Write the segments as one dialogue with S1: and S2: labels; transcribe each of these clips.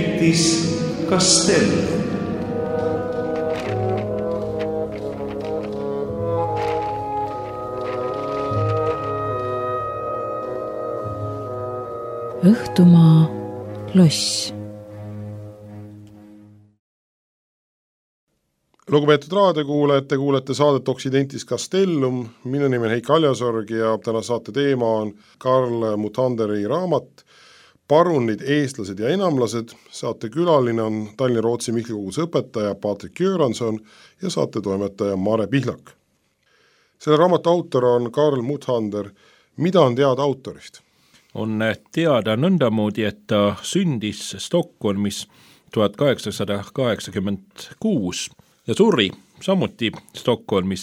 S1: Identis Castellum.
S2: Õhtumaa loss.
S3: Lugupeetud raadiokuulajad, te kuulete saadet Occidentis Castellum. Minu nimi on Heiki Aljasorg ja täna saate teema on Karl Muthanderi raamat Parunid, eestlased ja enamlased. Saate külaline on Tallinna Rootsi Mihkli koguduse õpetaja Patrik Göransson ja saate toimetaja Mare Pihlak. Selle raamatu autor on Karl Muthander. Mida on teada autorist?
S4: On teada nõndamoodi, et ta sündis Stockholmis 1886 ja suri samuti Stockholmis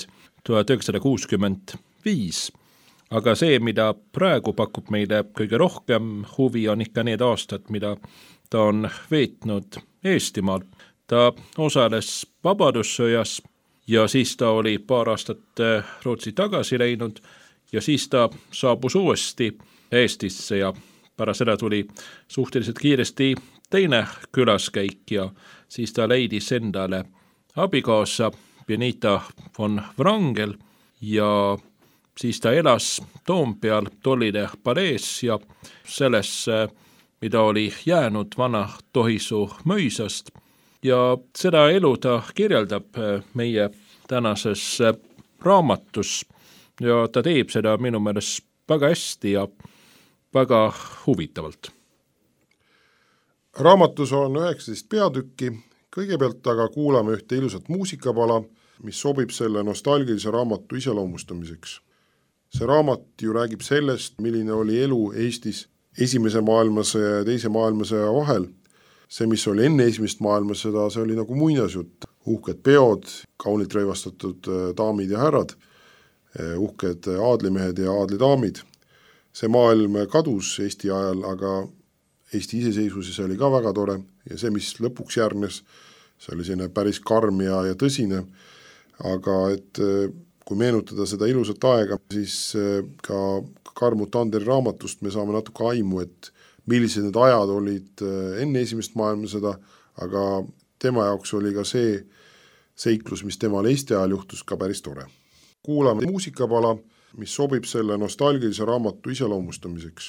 S4: 1965. Aga see, mida praegu pakub meile kõige rohkem huvi, on ikka need aastad, mida ta on veetnud Eestimaal. Ta osales Vabadussõjas ja siis ta oli paar aastat Rootsi tagasi läinud ja siis ta saabus uuesti Eestisse ja pärast seda tuli suhteliselt kiiresti teine külaskäik ja siis ta leidis endale abikaasa Benita von Wrangel ja siis ta elas Toompeal Tollide palees ja selles, mida oli jäänud vana Tohisuu mõisast ja seda elu ta kirjeldab meie tänases raamatus ja ta teeb seda minu meelest väga hästi ja väga huvitavalt.
S3: Raamatus on 19 peatükki, kõigepealt aga kuulame ühte ilusat muusikapala, mis sobib selle nostalgilise raamatu iseloomustamiseks. See raamat ju räägib sellest, milline oli elu Eestis esimese maailmasõja ja teise maailmasõja vahel. See, mis oli enne esimest maailmasõda, see oli nagu muinasjutt. Uhked peod, kaunilt rõivastatud daamid ja härrad, uhked aadlimehed ja aadlidaamid. See maailm kadus Eesti ajal, aga Eesti iseseisvuses oli ka väga tore ja see, mis lõpuks järgnes, see oli selline päris karm ja tõsine, aga et kui meenutada seda ilusat aega, siis ka Karl Muthanderi raamatust me saame natuke aimu, et millised need ajad olid enne esimest maailmasõda, aga tema jaoks oli ka see seiklus, mis temal Eesti ajal juhtus, ka päris tore. Kuulame muusikapala, mis sobib selle nostalgilise raamatu iseloomustamiseks.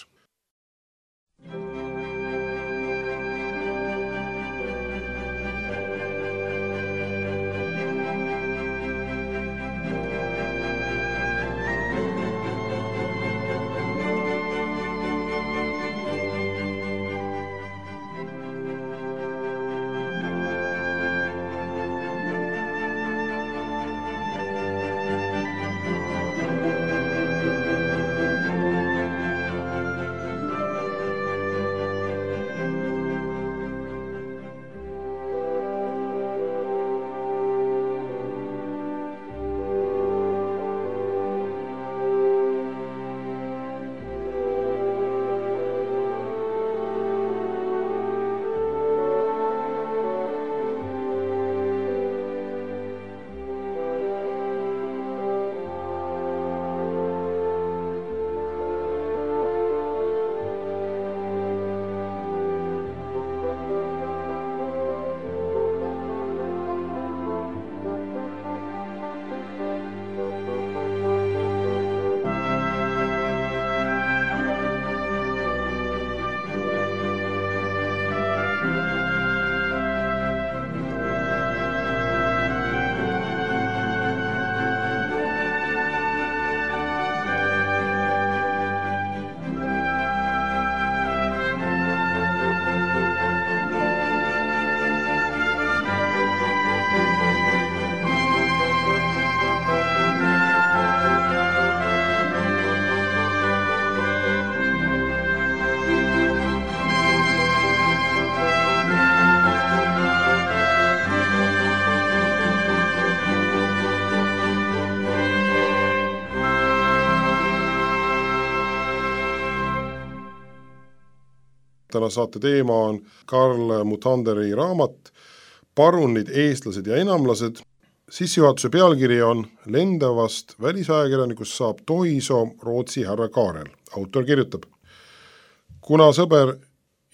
S3: Täna saate teema on Karl Muthanderi raamat Parunid, eestlased ja enamlased. Sissejuhatuse pealkiri on Lendavast välisajakirjanikust saab Tohisoo Rootsi härra Kaarel. Autor kirjutab: kuna sõber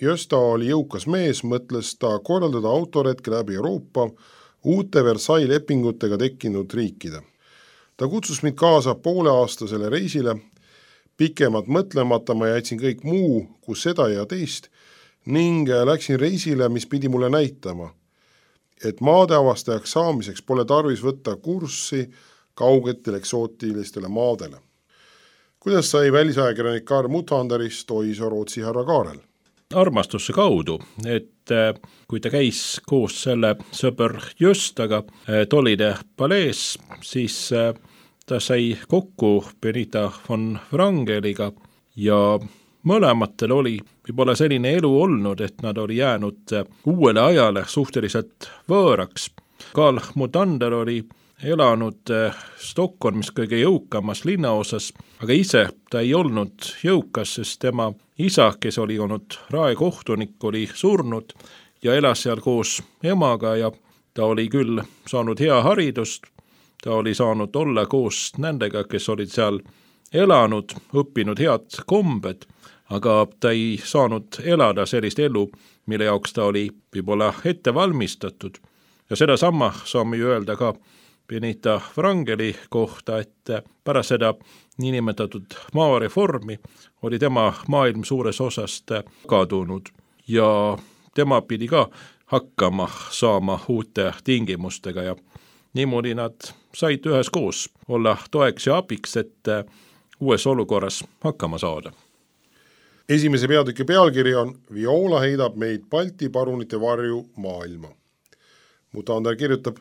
S3: Gösta oli jõukas mees, mõtles ta korraldada autoretke läbi Euroopa uute Versailles lepingutega tekkinud riikide. Ta kutsus mind kaasa pooleaastasele reisile, pikemat mõtlemata ma jätsin kõik muu, kus seda ja teist, ning läksin reisile, mis pidi mulle näitama, et maadeavastajaks saamiseks pole tarvis võtta kurssi kaugetele eksootilistele maadele. Kuidas sai välisajakirjanik Karl Muthanderist Oiso Rootsi härra Kaarel?
S4: Armastuse kaudu, et kui ta käis koos selle sõber Göstaga Tollide palees, siis ta sai kokku Benita von Wrangeliga ja mõlematel oli võib-olla selline elu olnud, et nad oli jäänud uuele ajale suhteliselt võõraks. Karl Muthander oli elanud Stockholmis kõige jõukamas linnaosas, aga ise ta ei olnud jõukas, sest tema isa, kes oli olnud raekohtunik, oli surnud ja elas seal koos emaga ja ta oli küll saanud hea haridust, ta oli saanud olla koos nendega, kes olid seal elanud, õppinud head kombed, aga ta ei saanud elada sellist elu, mille jaoks ta oli võib-olla ette valmistatud. Ja seda sama saame ju öelda ka Benita Wrangeli kohta, et pärast seda niinimetatud maareformi oli tema maailm suures osast kadunud ja tema pidi ka hakkama saama uute tingimustega ja niimoodi nad said üheskoos olla toeks ja abiks, et uues olukorras hakkama saada.
S3: Esimese peatüki pealkiri on Viola heidab meid Balti parunite varju maailma. Muthander kirjutab,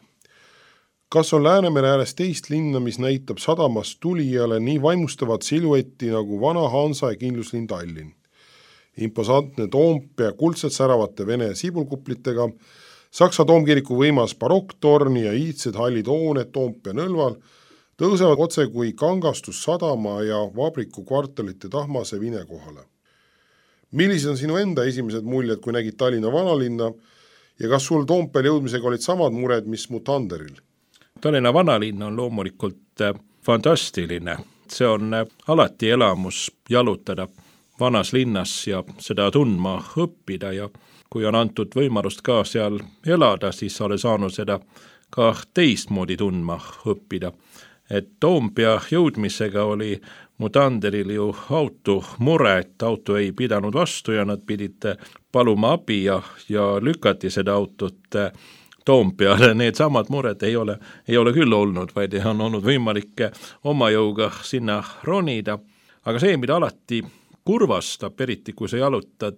S3: kas on Läänemere ääres teist linna, mis näitab sadamast tulijale nii vaimustavat siluetti nagu vana Hansa ja kindluslinn Tallinn. Imposantne Toompea kuldselt säravate Vene sibulkuplitega, Saksa toomkiriku võimas barokktorni ja iidsed hallid hooned Toompea nõlval tõusevad otse kui kangastus sadama ja vabriku kvartalite tahmase vine kohale. Millised on sinu enda esimesed muljed, kui nägid Tallinna vanalinna ja kas sul Toompeal jõudmisega olid samad mured, mis Muthanderil?
S4: Tallinna vanalinn on loomulikult fantastiline. See on alati elamus jalutada vanas linnas ja seda tundma õppida ja kui on antud võimalust ka seal elada, siis ole saanud seda ka teistmoodi tundma õppida. Et Toompea jõudmisega oli Muthanderil ju auto mure, et auto ei pidanud vastu ja nad pidid paluma abi ja lükati seda autot Toompeale. Need samad mured ei ole küll olnud, vaid on olnud võimalik oma jõuga sinna ronida. Aga see, mida alati kurvastab, eriti kui sa jalutad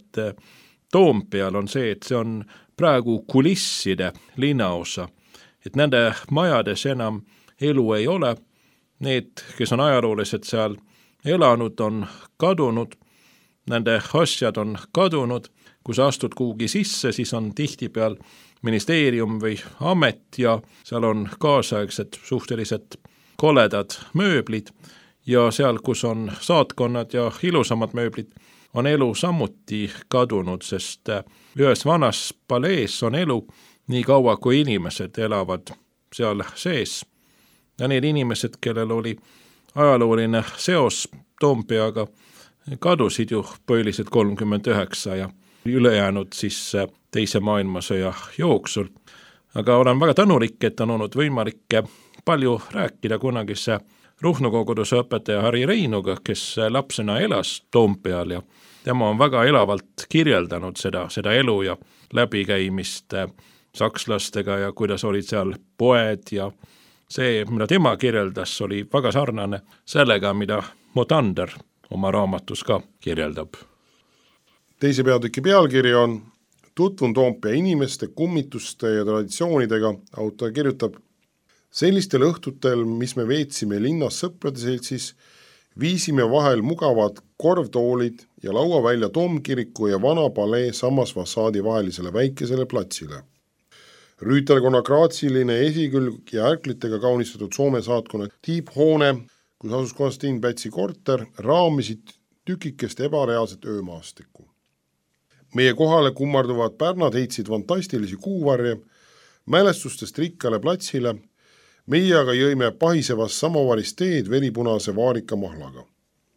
S4: Toompeal, on see, et see on praegu kulisside linnaosa. Et nende majades enam elu ei ole. Need, kes on ajaloolised seal elanud, on kadunud. Nende asjad on kadunud. Kui sa astud kuhugi sisse, siis on tihtipeal ministeerium või amet ja seal on kaasaegsed suhteliselt koledad mööblid ja seal, kus on saatkonnad ja ilusamad mööblid, on elu samuti kadunud, sest ühes vanas palees on elu nii kaua, kui inimesed elavad seal sees. Ja need inimesed, kellel oli ajalooline seos Toompeaga, kadusid ju põhiliselt 39 ja ülejäänud siis teise maailmasõja jooksul. Aga olen väga tänulik, et on olnud võimalik palju rääkida kunagise Ruhnu koguduse õpetaja Harri Reinuga, kes lapsena elas Toompeal ja tema on väga elavalt kirjeldanud seda elu ja läbikäimist sakslastega ja kuidas olid seal poed ja see, mida tema kirjeldas, oli väga sarnane sellega, mida Muthander oma raamatus ka kirjeldab.
S3: Teise peatüki pealkiri on Tutvun Toompea inimeste, kummituste ja traditsioonidega. Autor kirjutab, sellistel õhtutel, mis me veetsime linnas sõprade seltsis, viisime vahel mugavad korvtoolid ja laua välja Toomkiriku ja vana palee samas fassaadi vahelisele väikesele platsile. Rüütelkonna graatsiline esikülg ja ärklitega kaunistatud Soome saatkonna tiibhoone, kus asus Konstantin Pätsi korter, raamisid tükikest ebareaalset öömaastikku. Meie kohale kummarduvad pärnad heitsid fantastilisi kuuvarje, mälestustest rikkale platsile, meie aga jõime pahisevas samovaris teed veripunase vaarika mahlaga.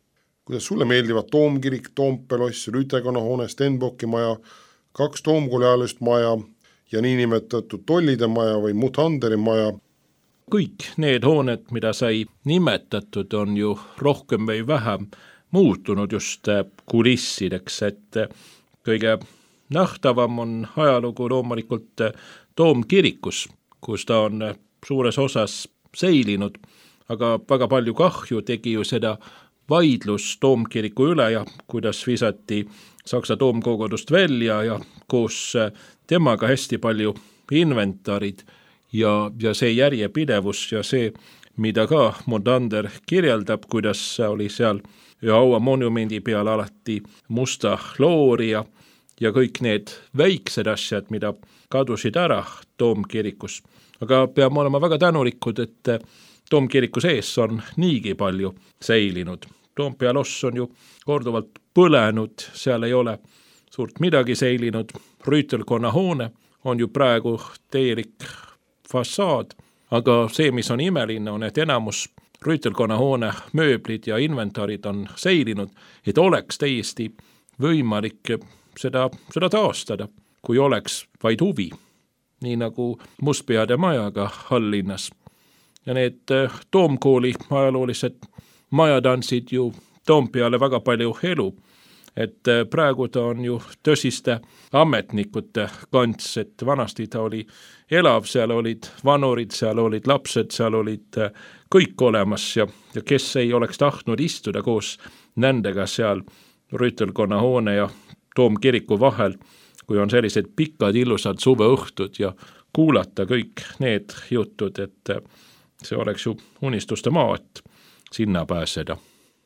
S3: kuidas sulle meeldivad Toomkirik, Toompea loss, Rüütelkonna hoone, Stenbocki maja, 2 Toomkooli ajalist maja ja niinimetatud Tollide maja või Muthanderi maja?
S4: Kõik need hooned, mida sai nimetatud, on ju rohkem või vähem muutunud just kulissideks, et kõige nähtavam on ajalugu loomulikult Toomkirikus, kus ta on suures osas säilinud, aga väga palju kahju tegi ju seda vaidlus Toomkiriku üle ja kuidas visati Saksa toomkogudust välja ja koos temaga hästi palju inventarid ja see järjepidevus ja see, mida ka Muthander kirjeldab, kuidas oli seal ühe aua monumendi peal alati musta loori ja kõik need väiksed asjad, mida kadusid ära Toomkirikus. Aga peame olema väga tänulikud, et Toomkiriku sees on niigi palju säilinud. Toompea loss on ju korduvalt põlenud, seal ei ole suurt midagi säilinud. Rüütelkonna hoone on ju praegu täielik fassaad, aga see, mis on imeline, on, et enamus Rüütelkonna hoone mööblid ja inventarid on säilinud, et oleks täiesti võimalik seda taastada, kui oleks vaid huvi, nii nagu Mustpeade majaga alllinnas. Ja need Toomkooli ajaloolised majad andsid ju Toompeale väga palju elu, et praegu ta on ju tõsiste ametnikute kants, et vanasti ta oli elav, seal olid vanurid, seal olid lapsed, seal olid kõik olemas ja kes ei oleks tahtnud istuda koos nendega seal Rüütelkonna hoone ja Toomkiriku vahel, kui on sellised pikad ilusad suveõhtud ja kuulata kõik need jutud, et see oleks ju unistuste maa, et sinna pääseda.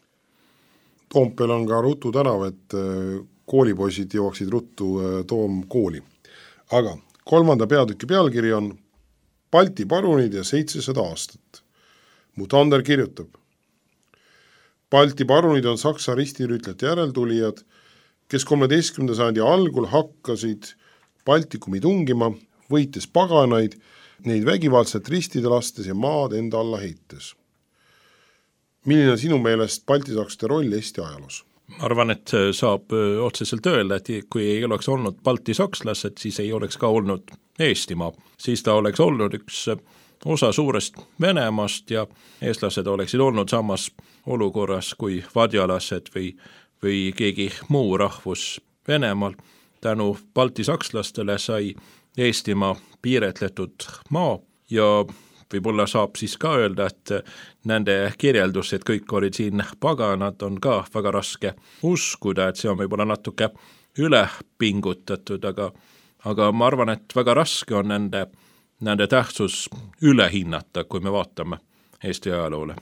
S3: Toompeal on ka Rutu tänav, et koolipoisid jõuaksid ruttu Toomkooli. Aga 3. peatüki pealkiri on Balti parunid ja 700 aastat. Muthander kirjutab: Balti parunid on Saksa ristirüütlete järeltulijad, kes 13. sajandi algul hakkasid Baltikumi tungima, võites paganaid, neid vägivaldselt ristide lastes ja maad enda alla heites. Milline on sinu meelest baltisakste roll Eesti ajaloos?
S4: Ma arvan, et saab otseselt öelda, et kui ei oleks olnud baltisakslased, siis ei oleks ka olnud Eestimaa. Siis ta oleks olnud üks osa suurest Venemaast ja eestlased oleksid olnud samas olukorras kui vadjalased või keegi muu rahvus Venemaal. Tänu baltisakslastele sai Eestimaa piiretletud maa ja võib-olla saab siis ka öelda, et nende kirjeldus, et kõik olid siin paganad, on ka väga raske uskuda, et see on võib-olla natuke üle pingutatud, aga ma arvan, et väga raske on nende tähtsus üle hinnata, kui me vaatame Eesti ajaloole.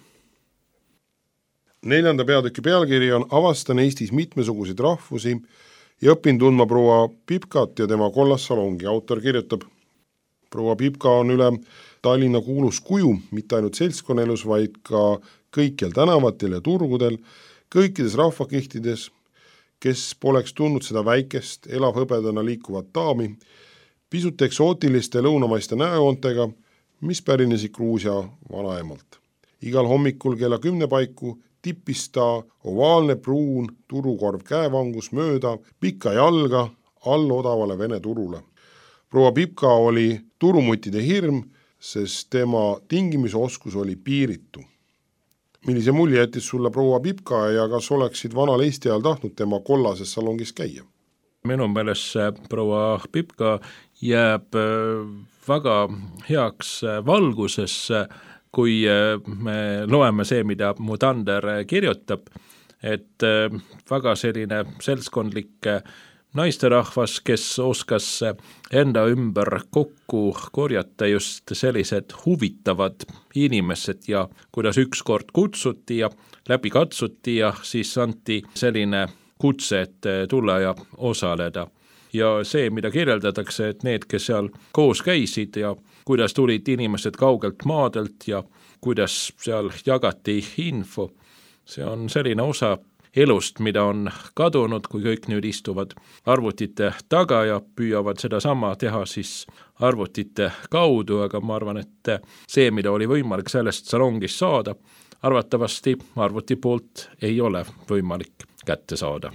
S3: 4. peatüki pealkiri on Avastan Eestis mitmesuguseid rahvusi ja õpin tundma proua Pipkat ja tema kollassalongi. Autor kirjutab: proua Pipka on üle Tallinna kuulus kuju, mitte ainult seltskonnaelus, vaid ka kõikjal tänavatel ja turgudel, kõikides rahvakihtides, kes poleks tundnud seda väikest, elavhõbedana liikuvat daami, pisut eksootiliste lõunamaiste näojoontega, mis pärinesid Gruusia vanaemalt. Igal hommikul kella 10 paiku tippis ta ovaalne pruun turukorv käevangus mööda pikka jalga all odavale Vene turule. Proua Pipka oli turumutide hirm, sest tema tingimisoskus oli piiritu. Millise mulje jättis sulle proua Pipka ja kas oleksid vanal Eesti ajal tahtnud tema kollases salongis käia?
S4: Minu meelest proua Pipka jääb väga heaks valgusesse, kui me loeme see, mida Muthander kirjutab, et väga selline seltskondlik naisterahvas, kes oskas enda ümber kokku korjata just sellised huvitavad inimesed ja kuidas ükskord kutsuti ja läbi katsuti ja siis anti selline kutse, et tulla ja osaleda. Ja see, mida kirjeldatakse, et need, kes seal koos käisid ja kuidas tulid inimesed kaugelt maadelt ja kuidas seal jagati info, see on selline osa elust, mida on kadunud, kui kõik nüüd istuvad arvutite taga ja püüavad seda sama teha siis arvutite kaudu, aga ma arvan, et see, mida oli võimalik sellest salongist saada, arvatavasti arvuti poolt ei ole võimalik kätte saada.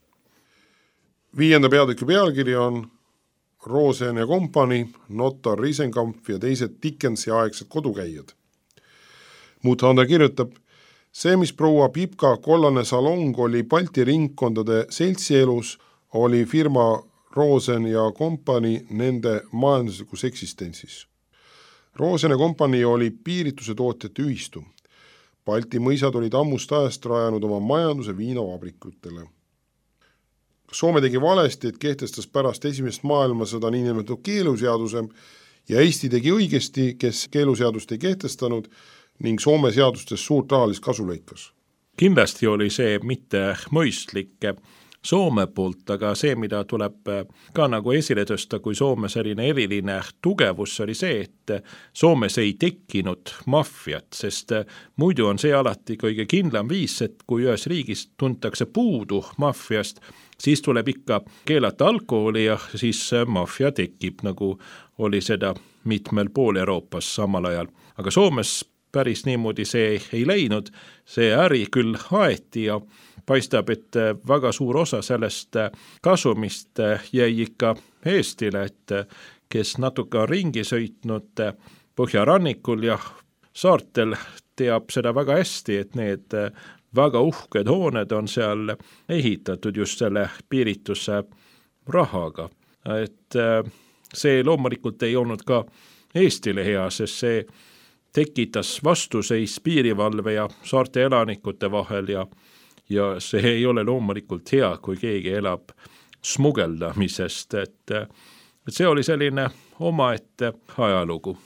S3: 5. peatüki pealkiri on Rosen ja kompanii, notar Risenkampf ja teised Dickensi aegsed kodukäijad. Muthander kirjutab, see, mis proua Pipka kollane salong oli Balti ringkondade seltsielus, oli firma Rosen ja kompanii nende majanduslikus eksistentsis. Rosen ja kompanii oli piirituse tootjate ühistu. Balti mõisad olid ammust ajast rajanud oma majanduse viinavabrikutele. Soome tegi valesti, et kehtestas pärast esimest maailmasõda niinimetatud keeluseaduse ja Eesti tegi õigesti, kes keeluseadust ei kehtestanud ning Soome seadustes suurt rahalist kasu lõikas.
S4: Kindlasti oli see mitte mõistlik Soome poolt, aga see, mida tuleb ka nagu esile tõsta, kui Soome selline eriline tugevus oli see, et Soomes ei tekkinud maffiat, sest muidu on see alati kõige kindlam viis, et kui ühes riigis tuntakse puudu maffiast, siis tuleb ikka keelata alkoholi ja siis maffia tekib, nagu oli seda mitmel pool Euroopas samal ajal. Aga Soomes päris niimoodi see ei läinud, see äri küll aeti ja paistab, et väga suur osa sellest kasumist jäi ikka Eestile, et kes natuke on ringi sõitnud Põhjarannikul ja saartel teab seda väga hästi, et need väga uhked hooned on seal ehitatud just selle piirituse rahaga. Et see loomulikult ei olnud ka Eestile hea, sest see tekitas vastuseis piirivalve ja saarte elanikute vahel ja see ei ole loomulikult hea, kui keegi elab smugeldamisest, et see oli selline omaette ajalugu.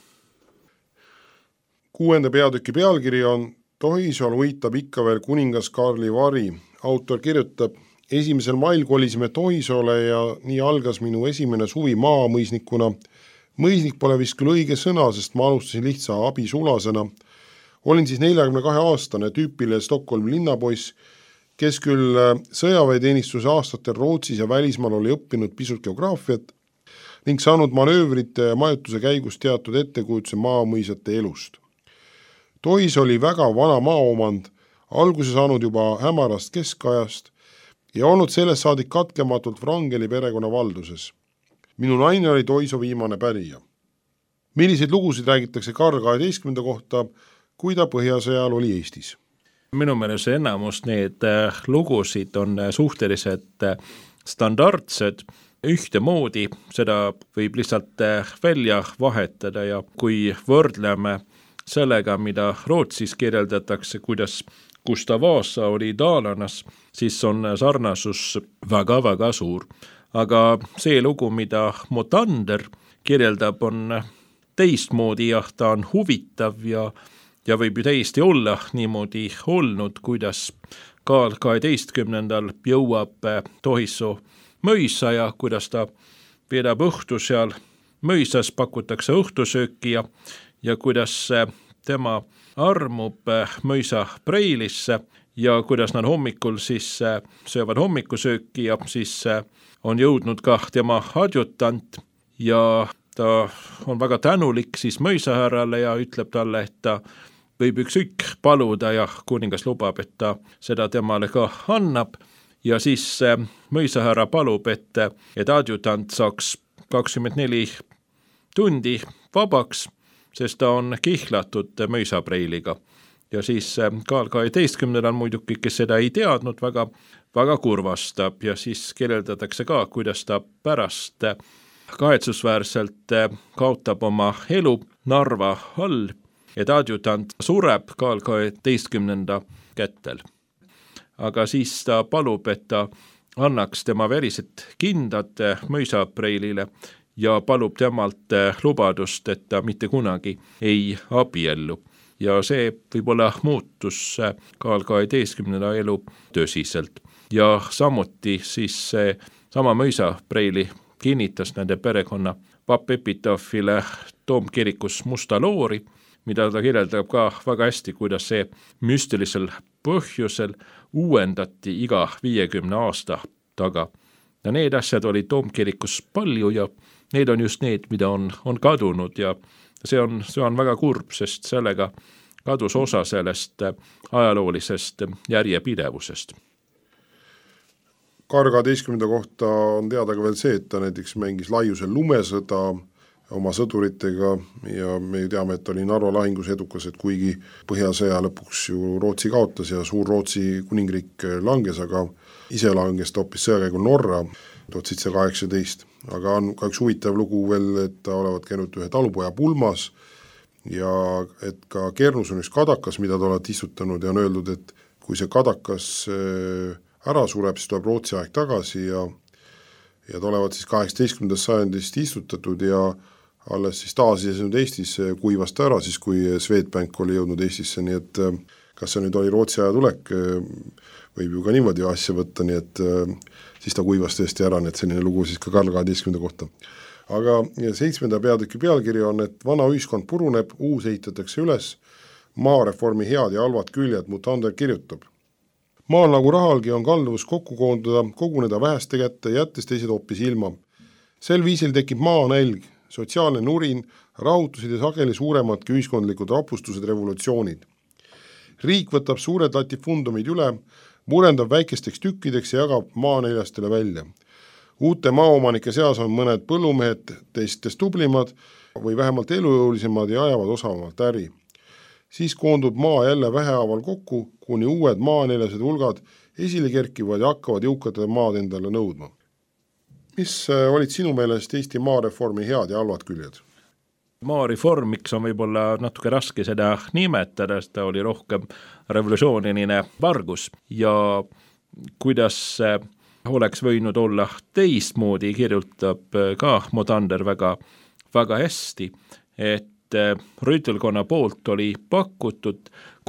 S3: 6. peatüki pealkiri on Tohisool võitab ikka veel kuningas Karli vari. Autor kirjutab, 1. mail kolisime Tohisoole ja nii algas minu esimene suvi maamõisnikuna. Mõisnik pole vist küll õige sõna, sest ma alustasin lihtsa abisulasena. Olin siis 42-aastane tüüpiline Stockholmi linnapoiss, kes küll sõjaväeteenistuse aastatel Rootsis ja välismaal oli õppinud pisut geograafiat ning saanud manöövrite ja majutuse käigus teatud ettekujutuse maamõisate elust. Tohis oli väga vana maaomand, alguse saanud juba hämarast keskajast ja olnud sellest saadik katkematult Wrangeli perekonna valduses. Minu naine oli Toiso viimane pärija. Milliseid lugusid räägitakse Karl 12. kohta, kui ta põhjasõjal oli Eestis?
S4: Minu meelest enamus need lugusid on suhteliselt standardsed, ühtemoodi, seda võib lihtsalt välja vahetada ja kui võrdleme sellega, mida Rootsis kirjeldatakse, kuidas Gustav Vasa oli Daalanas, siis on sarnasus väga-väga suur. Aga see lugu, mida Muthander kirjeldab, on teistmoodi ja ta on huvitav ja võib ju täiesti olla niimoodi olnud, kuidas Karl 12. jõuab Tohisoo mõisa ja kuidas ta veedab õhtu seal mõisas, pakutakse õhtusööki ja kuidas tema armub mõisa preilisse ja kuidas nad hommikul siis söövad hommikusööki ja siis on jõudnud ka tema adjutant ja ta on väga tänulik siis mõisahärrale ja ütleb talle, et ta võib ükskõik paluda ja kuningas lubab, et ta seda temale ka annab ja siis mõisahärra palub, et adjutant saaks 24 tundi vabaks, sest ta on kihlatud mõisapreiliga. Ja siis Karl 12. muidugi, kes seda ei teadnud, väga kurvastab ja siis kirjeldatakse ka, kuidas ta pärast kahetsusväärselt kaotab oma elu Narva all, et adjutant sureb Karl 12. kätel. Aga siis ta palub, et ta annaks tema verised kindad mõisapreilile ja palub temalt lubadust, et ta mitte kunagi ei abiellu. Ja see võib-olla muutus Karl 12. elu tõsiselt. Ja samuti siis sama mõisapreili kinnitas nende perekonna pappepitaafile Toomkirikus musta loori, mida ta kirjeldab ka väga hästi, kuidas see müstilisel põhjusel uuendati iga 50 aasta taga. Ja need asjad oli Toomkirikus palju ja need on just need, mida on kadunud ja see on väga kurb, sest sellega kadus osa sellest ajaloolisest järjepidevusest.
S3: Karl 12. kohta on teada ka veel see, et ta näiteks mängis laiusel lumesõda oma sõduritega ja me teame, et oli Narva lahingus edukas, et kuigi Põhjasõja lõpuks ju Rootsi kaotas ja suur Rootsi kuningriik langes, aga ise langes ta hoopis sõjakäigul Norra 1718. Aga on ka üks huvitav lugu veel, et ta olevat käinud ühe talupoja pulmas ja et ka Kernus on üks kadakas, mida ta oled istutanud ja on öeldud, et kui see kadakas ära sureb, siis tuleb Rootsi aeg tagasi ja ta olevat siis 18. sajandist istutatud ja alles siis taasisesenud Eestis kuivas ta ära, siis kui Swedbank oli jõudnud Eestisse, nii et kas see nüüd oli Rootsi aja tulek, võib ju ka niimoodi asja võtta, nii et siis ta kuivas tõesti ära, nii et selline lugu siis ka Karl 12. kohta. Aga 7. peatüki pealkiri on, et vana ühiskond puruneb, uus ehitatakse üles, maareformi head ja halvad küljed, Mutander kirjutab. Maal nagu rahalgi on kalduvus kokku koguneda väheste kätte, jättes teised hoopis ilma. Sel viisil tekib maanälg, sotsiaalne nurin, rahutused ja sageli suuremadki ühiskondlikud rapustused, revolutsioonid. Riik võtab suured latifundumid üle, murendab väikesteks tükkideks ja jagab maaneljastele välja. Uute maaomanike seas on mõned põllumehed teistest tublimad või vähemalt elujõulisemad ja ajavad osavamalt äri. Siis koondub maa jälle vähehaaval kokku, kuni uued maaneljased hulgad esile kerkivad ja hakkavad jõukate maad endale nõudma. Mis olid sinu meelest Eesti maareformi head ja halvad küljed?
S4: Maareformiks on võib-olla natuke raske seda nimetada, sest ta oli rohkem revolutsiooniline vargus ja kuidas oleks võinud olla teistmoodi, kirjutab ka Mutander väga, väga hästi, et rüütelkonna poolt oli pakutud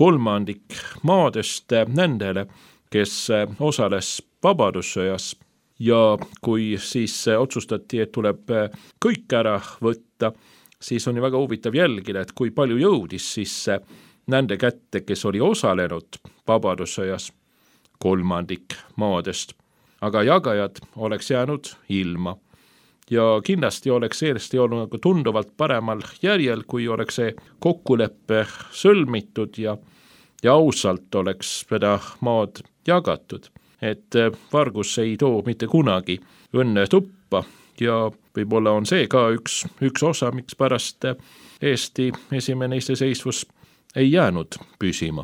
S4: 3/3 maadest nendele, kes osales vabadussõjas ja kui siis otsustati, et tuleb kõik ära võtta, siis on ju väga huvitav jälgida, et kui palju jõudis siis nende kätte, kes oli osalenud vabadussõjas 3/3 maadest, aga jagajad oleks jäänud ilma. Ja kindlasti oleks Eesti olnud nagu tunduvalt paremal järjel, kui oleks see kokkuleppe sõlmitud ja ausalt oleks seda maad jagatud. Et vargus ei too mitte kunagi õnne tuppa ja võib-olla on see ka üks osa, miks pärast Eesti esimene iseseisvus ei jäänud püsima.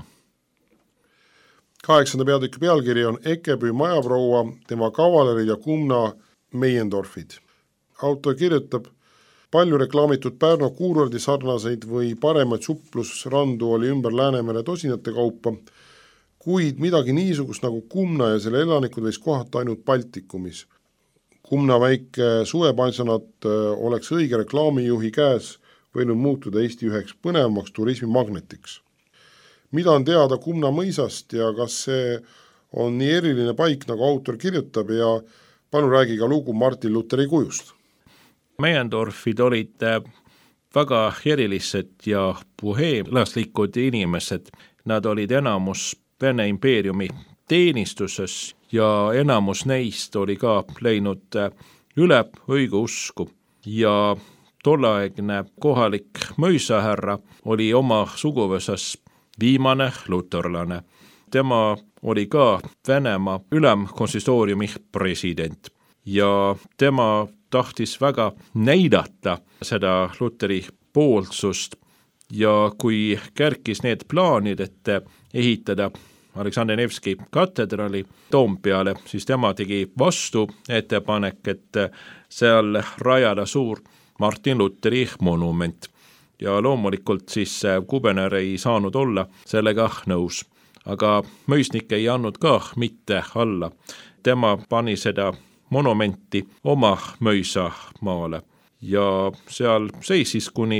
S3: 8. peatüki pealkiri on Ekeby majaproua, tema kavalerid ja Kumna Meiendorfid. Autor kirjutab, palju reklaamitud Pärnu kuurordi sarnaseid või paremaid suplusrandu oli ümber Läänemere tosinate kaupa, kuid midagi niisugust nagu Kumna ja selle elanikud võis kohata ainult Baltikumis. Kumna väike suvepansionat oleks õige reklaamijuhi käes võinud muutuda Eesti üheks põnevamaks turismimagnetiks. Mida on teada Kumna mõisast ja kas see on nii eriline paik, nagu autor kirjutab ja palun räägi ka lugu Martin Lutheri kujust.
S4: Meiendorfid olid väga erilised ja puheelaslikud inimesed. Nad olid enamus Vene impeeriumi teenistuses ja enamus neist oli ka leidnud üle õigeusku ja tolleaegne kohalik mõisahärra oli oma suguvõsas viimane luterlane. Tema oli ka Venemaa ülemkonsistooriumi president ja tema tahtis väga näidata seda Lutheri poolsust ja kui kärkis need plaanid, et ehitada Aleksandr Nevski katedraali Toompeale, siis tema tegi vastu ettepanek, et seal rajada suur Martin Lutheri monument. Ja loomulikult siis kubener ei saanud olla sellega nõus, aga mõisnik ei andnud ka mitte alla. Tema pani seda monumenti oma mõisamaale ja seal seisis kuni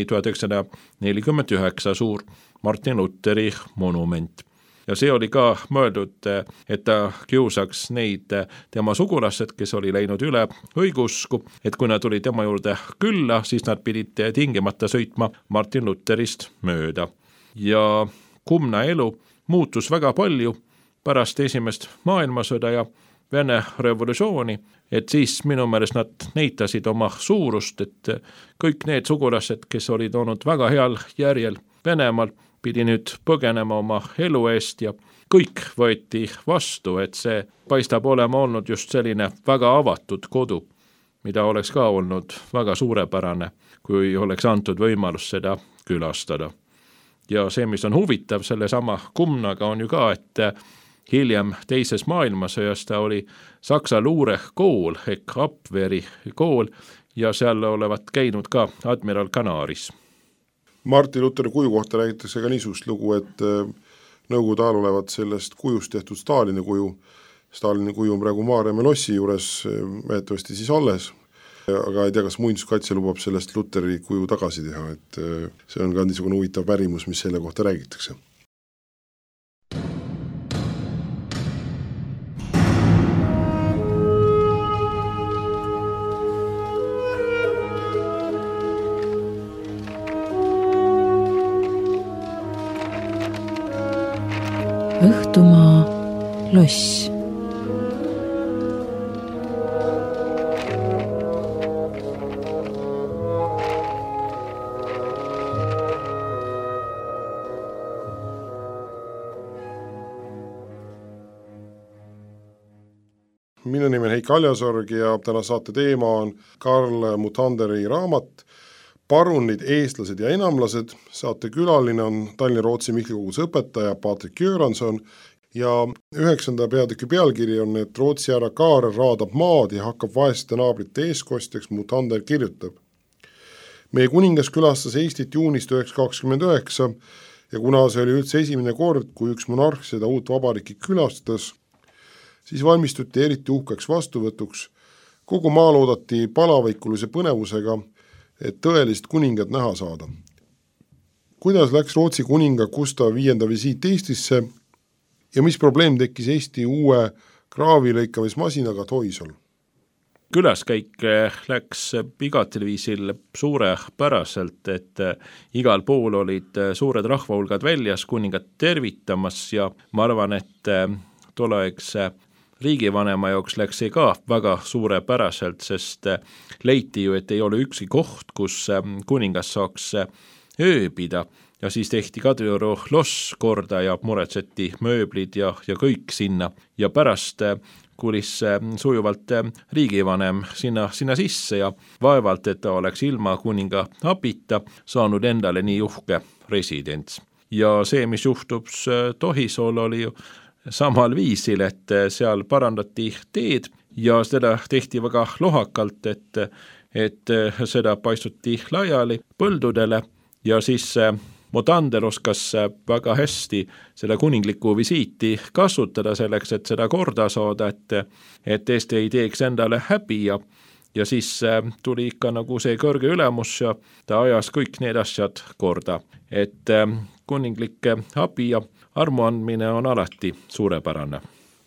S4: 1949 suur Martin Lutheri monument. Ja see oli ka mõeldud, et ta kiusaks neid tema sugulased, kes oli läinud üle õigusku, et kui nad tulid tema juurde külla, siis nad pidid tingimata sõitma Martin Lutherist mööda. Ja Kumna elu muutus väga palju pärast esimest maailmasõda ja Vene revolutsiooni, et siis minu meelest nad näitasid oma suurust, et kõik need sugulased, kes olid olnud väga heal järjel Venemaal, pidi nüüd põgenema oma elu eest ja kõik võeti vastu, et see paistab olema olnud just selline väga avatud kodu, mida oleks ka olnud väga suurepärane, kui oleks antud võimalus seda külastada. Ja see, mis on huvitav selle sama Kumnaga, on ju ka, et hiljem teises maailmasõjas ta oli Saksa luurekool ehk Abwehri kool ja seal olevat käinud ka admiral Canaris.
S3: Martin Lutheri kuju kohta räägitakse ka niisugust lugu, et Nõukogude ajal olevat sellest kujust tehtud Stalini kuju. Stalini kuju on praegu Maarjamäe lossi juures, väetavasti siis alles, aga ei tea, kas muinsuskaitse lubab sellest Lutheri kuju tagasi teha, et see on ka niisugune huvitav pärimus, mis selle kohta räägitakse.
S2: Õhtumaa loss.
S3: Minu nimi on Heiki Aljasorg ja täna saate teema on Karl Mutanderi raamat Parunid, eestlased ja enamlased. Saate külaline on Tallinna Rootsi Mihklikoguduse õpetaja Patrik Göransson ja 9. peatüki pealkiri on, et Rootsi härra Kaarel raadab maad ja hakkab vaeste naabrite eeskostjaks. Mutander kirjutab. Meie kuningas külastas Eestit juunist 1929 ja kuna see oli üldse esimene kord, kui üks monarh seda uut vabariiki külastas, siis valmistuti eriti uhkeks vastuvõtuks. Kogu maal oodati palavaikulise põnevusega, et tõelist kuningat näha saada. Kuidas läks Rootsi kuninga Gustav V visiit Eestisse ja mis probleem tekkis Eesti uue kraavilõikamismasinaga Toisol?
S4: Külaskäik läks igatel viisil suurepäraselt, et igal pool olid suured rahvahulgad väljas kuningat tervitamas ja ma arvan, et tolleaegse riigivanema jaoks läks see ka väga suurepäraselt, sest leiti ju, et ei ole ükski koht, kus kuningas saaks ööbida ja siis tehti Kadrioru loss korda ja muretseti mööblid ja kõik sinna ja pärast kulis sujuvalt riigivanem sinna sisse ja vaevalt, et ta oleks ilma kuninga abita saanud endale nii uhke residents. Ja see, mis juhtus Tohisool, oli ju samal viisil, et seal parandati teed ja seda tehti väga lohakalt, et seda paistuti laiali põldudele ja siis Mutander oskas väga hästi selle kuningliku visiiti kasutada selleks, et seda korda saada, et Eesti ei teeks endale häbi ja siis tuli ikka nagu see kõrge ülemus ja ta ajas kõik need asjad korda, et kuninglike abi ja armuandmine on alati suurepärane.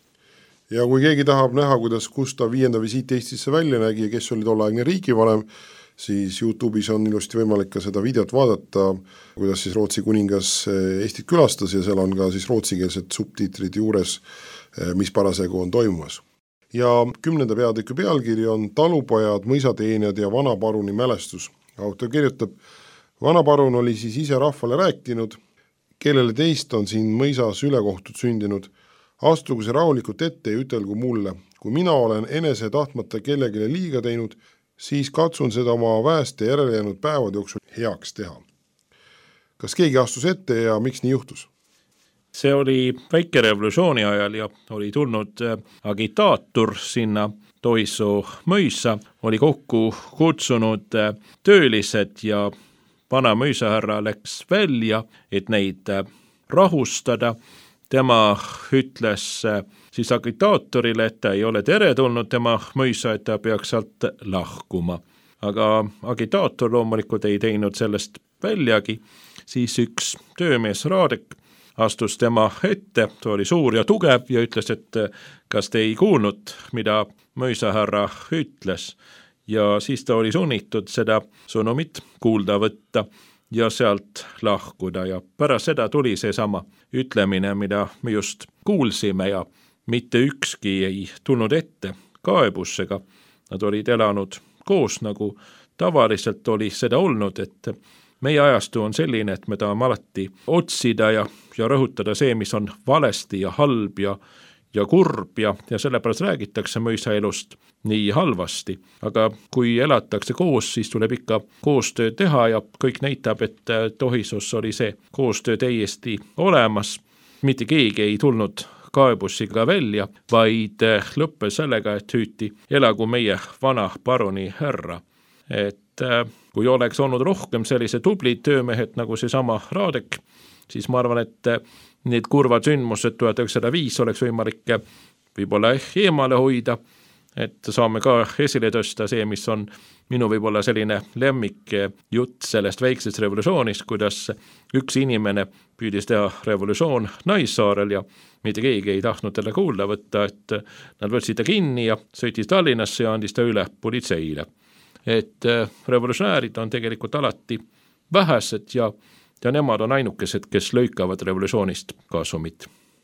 S3: Ja kui keegi tahab näha, kuidas Gustav V visiit Eestisse välja nägi ja kes oli tolleaegne riigivanem, siis YouTube'is on ilusti võimalik ka seda videot vaadata, kuidas siis Rootsi kuningas Eestit külastas ja seal on ka siis rootsikeelsed subtiitrid juures, mis parasjagu on toimumas. Ja 10. peatüki pealkiri on Talupojad, mõisateenijad ja vanaparuni mälestus. Autor kirjutab, vanaparun oli siis ise rahvale rääkinud, kellele teist on siin mõisas ülekohtud sündinud. Astugu see rahulikult ette ja ütelgu mulle, kui mina olen enese tahtmata kellegile liiga teinud, siis katsun seda oma väeste järele jäänud päevad jooksul heaks teha. Kas keegi astus ette ja miks nii juhtus?
S4: See oli väike revolutsiooni ajal ja oli tulnud agitaator sinna Toisoo mõisa, oli kokku kutsunud töölised ja vana mõisahärra läks välja, et neid rahustada. Tema ütles siis agitaatorile, et ta ei ole teretulnud tema mõisa, et ta peaks sealt lahkuma. Aga agitaator loomulikult ei teinud sellest väljagi, siis üks töömees Raadek astus tema ette, ta oli suur ja tugev ja ütles, et kas te ei kuulnud, mida mõisahärra ütles. Ja siis ta oli sunnitud seda sõnumit kuulda võtta ja sealt lahkuda ja pärast seda tuli seesama ütlemine, mida me just kuulsime ja mitte ükski ei tulnud ette kaebusega. Nad olid elanud koos, nagu tavaliselt oli seda olnud, et meie ajastu on selline, et me tahame alati otsida ja rõhutada see, mis on valesti ja halb ja kurb ja sellepärast räägitakse mõisaelust nii halvasti. Aga kui elatakse koos, siis tuleb ikka koostöö teha ja kõik näitab, et Tohisus oli see koostöö täiesti olemas. Mitte keegi ei tulnud kaebussiga välja, vaid lõppes sellega, et hüüti elagu meie vana paruni härra. Et kui oleks olnud rohkem sellise tublid töömehed nagu seesama Radek, siis ma arvan, et need kurvad sündmused 1905 oleks võimalik võib-olla eemale hoida, et saame ka esile tõsta see, mis on minu võib-olla selline lemmik jutt sellest väiksest revolutsioonist, kuidas üks inimene püüdis teha revolutsioon Naissaarel ja mitte keegi ei tahtnud talle kuulda võtta, et nad võtsid ta kinni ja sõitis Tallinnasse ja andis ta üle politseile. Et revolutsionäärid on tegelikult alati vähesed ja nemad on ainukesed, kes lõikavad revolutsioonist kasumit.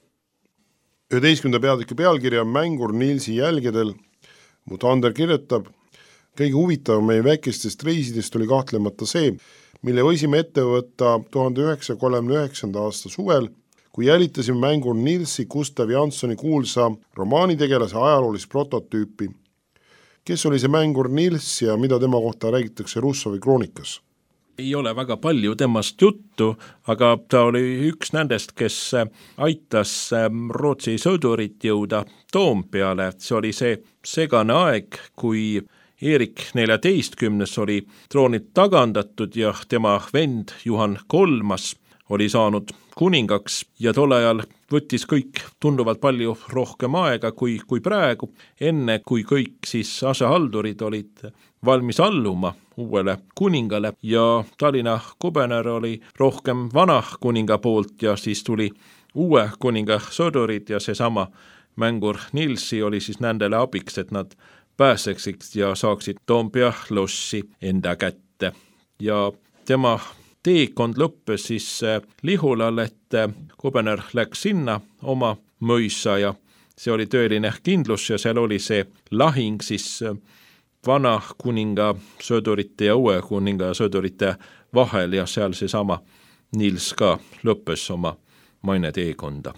S3: 11. peatüki pealkirja Mängur Nilsi jälgedel. Mutander kirjutab, kõige huvitavam meie väikestest reisidest oli kahtlemata see, mille võisime ette võtta 1939. aasta suvel, kui jälitasime Mängur Nilsi Gustav Janssoni kuulsa romaanitegelase ajaloolist prototüüpi. Kes oli see Mängur Nils ja mida tema kohta räägitakse Russovi kroonikas?
S4: Ei ole väga palju temast juttu, aga ta oli üks nendest, kes aitas Rootsi sõdurit jõuda Toompeale. See oli see segane aeg, kui Erik 14. oli troonilt tagandatud ja tema vend Juhan III oli saanud kuningaks ja tol ajal võttis kõik tunduvalt palju rohkem aega kui praegu, enne kui kõik siis asehaldurid olid valmis alluma uuele kuningale ja Tallinna kubener oli rohkem vana kuninga poolt ja siis tuli uue kuninga sõdurid ja seesama Mängur Nilsi oli siis nendele abiks, et nad pääseksid ja saaksid Toompea lossi enda kätte. Ja tema teekond lõppes siis Lihulal, et kubener läks sinna oma mõisa ja see oli tõeline kindlus ja seal oli see lahing siis vana kuninga sõdurite ja uue kuninga sõdurite vahel ja seal seesama Nils ka lõppes oma maine teekonda.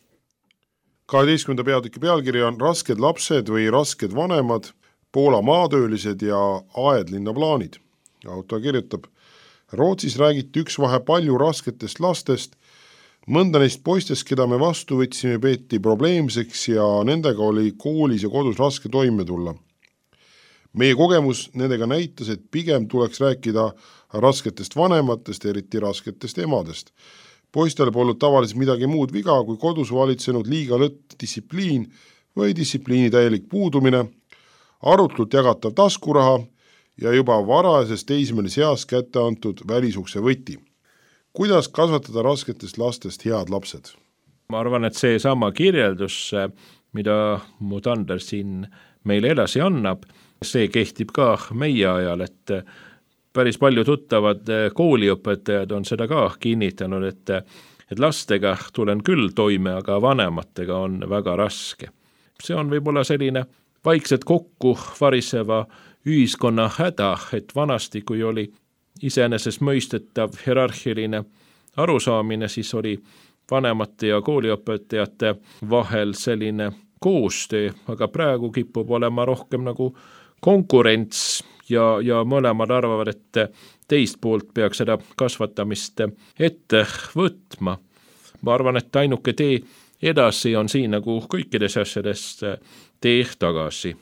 S3: 12. peatüki pealkiri on Rasked lapsed või rasked vanemad, Poola maatöölised ja aedlinna plaanid. Autor kirjutab, Rootsis räägiti üks vahe palju rasketest lastest, mõnda neist poistest, keda me vastu võtsime, peeti probleemseks ja nendega oli koolis ja kodus raske toime tulla. Meie kogemus nendega näitas, et pigem tuleks rääkida rasketest vanematest, eriti rasketest emadest. Poistel polnud tavaliselt midagi muud viga, kui kodus valitsenud liiga lõtt distsipliin või distsipliini täielik puudumine, arutult jagatav taskuraha ja juba varasest teismelise eas kätte antud välisukse võti. Kuidas kasvatada rasketest lastest head lapsed?
S4: Ma arvan, et see sama kirjeldus, mida Mutander siin meile edasi annab, see kehtib ka meie ajal, et päris palju tuttavad kooliõpetajad on seda ka kinnitanud, et lastega tulen küll toime, aga vanematega on väga raske. See on võib-olla selline vaikselt kokku variseva ühiskonna häda, et vanasti, kui oli iseenesest mõistetav hierarhiline arusaamine, siis oli vanemate ja kooliõpetajate vahel selline koostöö, aga praegu kipub olema rohkem nagu konkurents ja mõlemad arvavad, et teist poolt peaks seda kasvatamist ette võtma. Ma arvan, et ainuke tee edasi on siin nagu kõikides asjadest tee tagasi.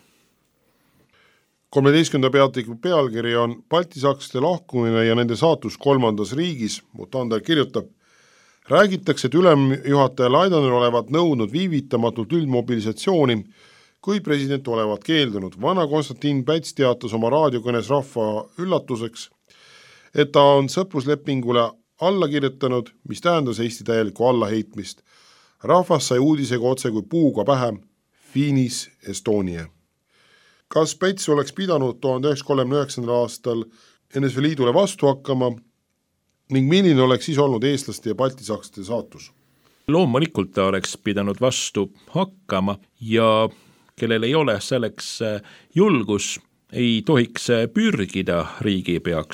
S3: 13. peatüki pealkiri on baltisakslaste lahkumine ja nende saatus kolmandas riigis. Mutander kirjutab, räägitakse, et ülemjuhataja Laidoner olevat nõudnud viivitamatult üldmobilisatsiooni, kui president olevat keeldunud. Vana Konstantin Päts teatas oma raadiokõnes rahva üllatuseks, et ta on sõpruslepingule alla kirjutanud, mis tähendas Eesti täielikku allaheitmist. Rahvas sai uudisega otse kui puuga pähe, Finis Estonia. Kas Päts oleks pidanud 1939. aastal NSV Liidule vastu hakkama ning milline oleks siis olnud eestlaste ja baltisakslaste saatus?
S4: Loomulikult ta oleks pidanud vastu hakkama ja kellel ei ole selleks julgus, ei tohiks pürgida riigipeaks.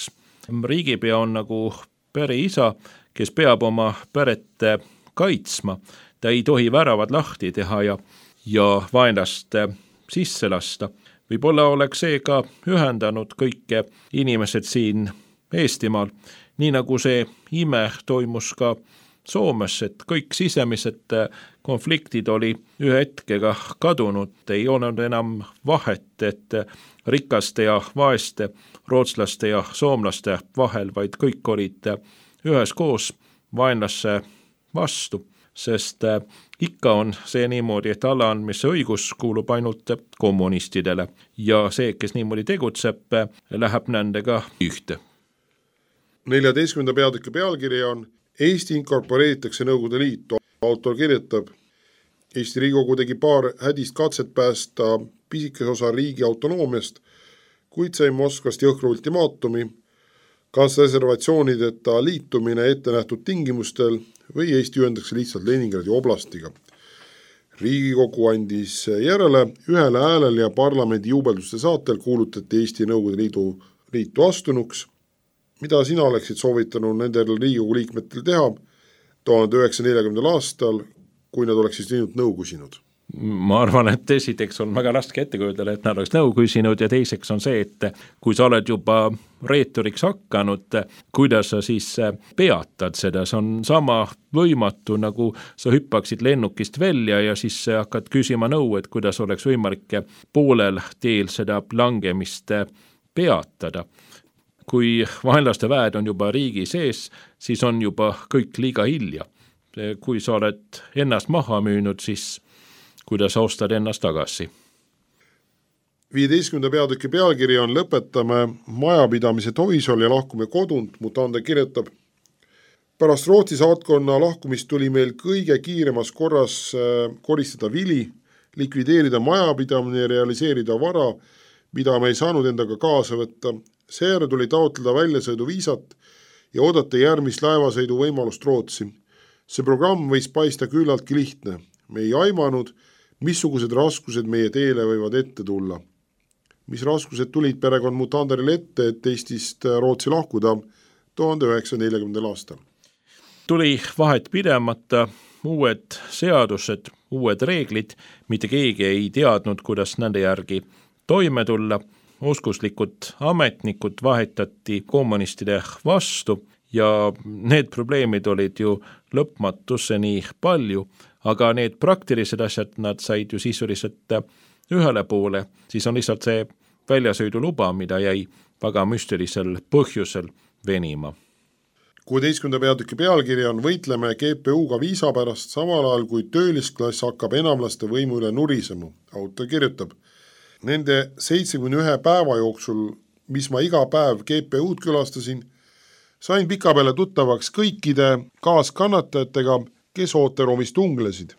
S4: riigipea on nagu pereisa, kes peab oma peret kaitsma. Ta ei tohi väravad lahti teha ja vaenlast sisse lasta. Võib-olla oleks see ka ühendanud kõike inimesed siin Eestimaal, nii nagu see ime toimus ka Soomes, et kõik sisemised konfliktid oli ühe hetkega kadunud, ei olnud enam vahet, et rikaste ja vaeste, rootslaste ja soomlaste vahel, vaid kõik olid üheskoos vaenlasse vastu, sest ikka on see niimoodi, et allaandmise õigus kuulub ainult kommunistidele ja see, kes niimoodi tegutseb, läheb nendega ühte.
S3: 14. peatüki pealkiri on Eesti inkorporeeritakse Nõukogude Liitu. Autor kirjutab, Eesti Riigikogu tegi paar hädist katset päästa pisikese osa riigi autonoomiast, kuid sai Moskvast jõhkru ultimaatumi, kas reservatsioonideta liitumine ette nähtud tingimustel või Eesti ühendakse lihtsalt Leningradi oblastiga. Riigikogu andis järele ühele häälel ja parlamendi juubelduste saatel kuulutati Eesti Nõukogude Liitu astunuks. Mida sina oleksid soovitanud nendel Riigikogu liikmetel teha 1940. aastal, kui nad oleksid liinud nõu küsinud?
S4: Ma arvan, et esiteks on väga raske ette kujutele, et nad oleks nõu küsinud ja teiseks on see, et kui sa oled juba reetoriks hakanud, kuidas sa siis peatad seda, see on sama võimatu, nagu sa hüppaksid lennukist välja ja siis hakkad küsima nõu, et kuidas oleks võimalik poolel teel seda langemist peatada. Kui vaenlaste väed on juba riigi sees, siis on juba kõik liiga hilja. Kui sa oled ennast maha müünud, siis kuidas sa ostad ennast tagasi?
S3: 15. peatüki pealkiri on Lõpetame majapidamise toisol ja lahkume kodunt. Mutande kirjutab, pärast Rootsi saatkonna lahkumist tuli meil kõige kiiremas korras koristada vili, likvideerida majapidamine ja realiseerida vara, mida me ei saanud endaga kaasa võtta. Seejärel tuli taotleda väljasõiduviisat ja oodata järgmist laevasõidu võimalust Rootsi. See programm võis paista küllaltki lihtne. Me ei aimanud, missugused raskused meie teele võivad ette tulla. Mis raskused tulid perekond Mutanderil ette, et Eestist Rootsi lahkuda 1940. aastal?
S4: Tuli vahet pidemata uued seadused, uued reeglid, mitte keegi ei teadnud, kuidas nende järgi toime tulla. Oskuslikud ametnikud vahetati kommunistide vastu ja need probleemid olid ju lõpmatuseni palju, aga need praktilised asjad, nad said ju sisuliselt ühele poole, siis on lihtsalt see väljasõiduluba, mida jäi väga müstilisel põhjusel venima.
S3: 16. peatüki pealkiri on Võitleme GPU-ga viisa pärast, samal ajal kui töölisklass hakkab enamlaste võimu üle nurisema. Autor kirjutab, nende 71 päeva jooksul, mis ma iga päev GPU-d külastasin, sain pikapeale tuttavaks kõikide kaaskannatajatega, kes ooteruumis tunglesid.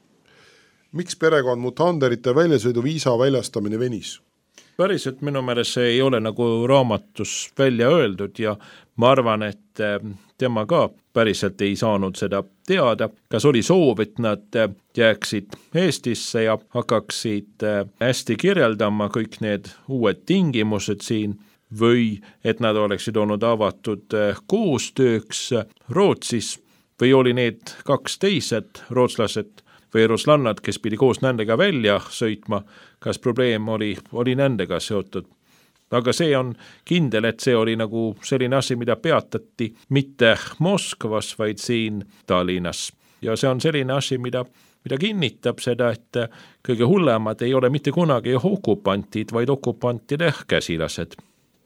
S3: Miks perekond Mutanderite väljasõiduviisa väljastamine venis?
S4: Päriselt minu meelest see ei ole nagu raamatus välja öeldud ja ma arvan, et tema ka päriselt ei saanud seda teada, kas oli soov, et nad jääksid Eestisse ja hakkaksid hästi kirjeldama kõik need uued tingimused siin või et nad oleksid olnud avatud koostööks Rootsis või oli need kaks teised rootslased või ruslannad, kes pidi koos nendega välja sõitma, kas probleem oli nendega seotud. Aga see on kindel, et see oli nagu selline asi, mida peatati mitte Moskvas, vaid siin Tallinnas. Ja see on selline asi, mida kinnitab seda, et kõige hullemad ei ole mitte kunagi okupantid, vaid okupantide käsilased.